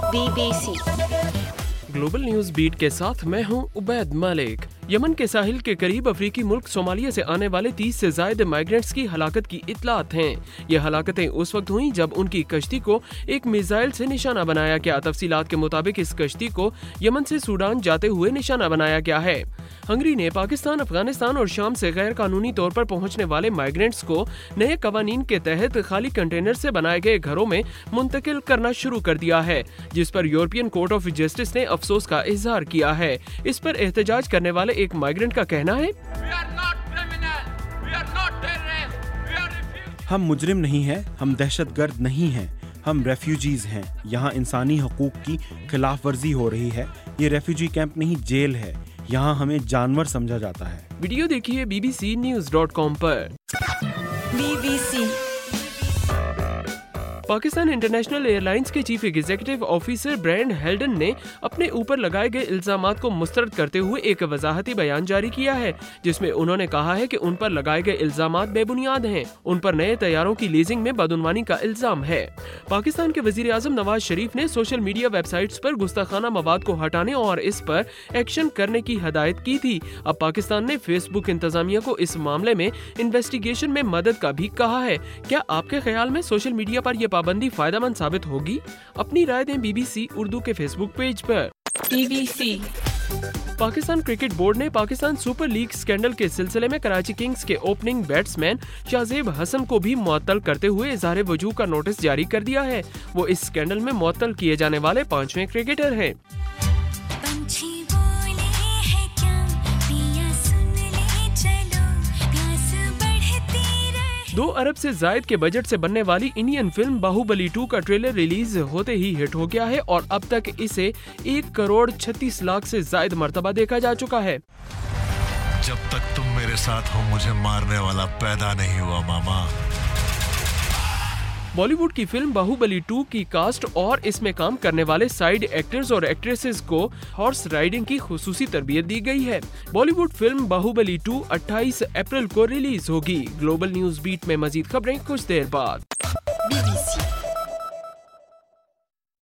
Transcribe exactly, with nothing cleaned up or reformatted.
B B C global news beat के साथ मैं हूं उबैद मलिक। यमन के साहिल के करीब अफ्रीकी मुल्क सोमालिया से आने वाले तीस से ज्यादा माइग्रेंट्स की हलाकत की इतलात हैं। ये हलाकतें उस वक्त हुई जब उनकी कश्ती को एक मिसाइल से निशाना बनाया गया। तफसीलात के मुताबिक इस कश्ती को यमन से सूडान जाते हुए निशाना बनाया गया है। हंगरी ने पाकिस्तान, अफगानिस्तान और शाम से गैर कानूनी तौर पर पहुंचने वाले माइग्रेंट्स को नए कवानीन के तहत खाली कंटेनर से बनाए गए घरों में मुंतकिल करना शुरू कर दिया है, जिस पर यूरोपियन कोर्ट ऑफ जस्टिस ने अफसोस का इजहार किया है। इस पर एहतजाज करने वाले एक माइग्रेंट का कहना है, हम मुजरिम नहीं हैं, हम दहशतगर्द नहीं हैं, हम रेफ्यूजीज हैं। यहाँ इंसानी हकूक की खिलाफ वर्जी हो रही है। ये रेफ्यूजी कैंप नहीं, जेल है। यहाँ हमें जानवर समझा जाता है। वीडियो देखिए B B C news dot com पर। B B C Pakistan International Airlines के chief executive officer Brian Heldan ने अपने ऊपर लगाए गए इल्जामात को मुस्तरद करते हुए एक वजाहती बयान जारी किया है, जिसमें उन्होंने कहा है कि उन पर लगाए गए इल्जामात बेबुनियाद हैं। उन पर नए तैयारों की लीजिंग में बदउनवानी का इल्जाम है। पाकिस्तान के वजीर आजम नवाज शरीफ ने सोशल मीडिया वेबसाइट्स पर गुस्ताखाना मवाद को हटाने और इस पर एक्शन करने की हदायत की थी। अब पाकिस्तान ने फेसबुक इंतजामिया को इस मामले में इन्वेस्टिगेशन में मदद का भी कहा है। क्या आपके ख्याल में सोशल मीडिया पर यह पाबंदी फायदेमंद साबित होगी? अपनी राय दें बी बी सी उर्दू के फेसबुक पेज पर। B B C Pakistan cricket board ने पाकिस्तान सुपर लीग स्कैंडल के सिलसिले में कराची किंग्स के ओपनिंग बैट्समैन शाहजेब हसन को भी मुअत्तल करते हुए इज़हार वजूह का नोटिस जारी कर दिया है। वो इस स्कैंडल में मुअत्तल किए जाने वाले पांचवें क्रिकेटर हैं। दो अरब से जायद के बजट से बनने वाली इंडियन फिल्म बाहुबली टू का ट्रेलर रिलीज होते ही हिट हो गया है और अब तक इसे एक करोड़ छत्तीस लाख से जायद मर्तबा देखा जा चुका है। जब तक तुम मेरे साथ हो मुझे मारने वाला पैदा नहीं हुआ मामा। बॉलीवुड की फिल्म बाहुबली टू की कास्ट और इसमें काम करने वाले साइड एक्टर्स और एक्ट्रेसेस को हॉर्स राइडिंग की खुसूसी तरबियत दी गई है। बॉलीवुड फिल्म बाहुबली टू अट्ठाईस अप्रैल को रिलीज होगी। ग्लोबल न्यूज बीट में मजीद खबरें कुछ देर बाद। बी बी सी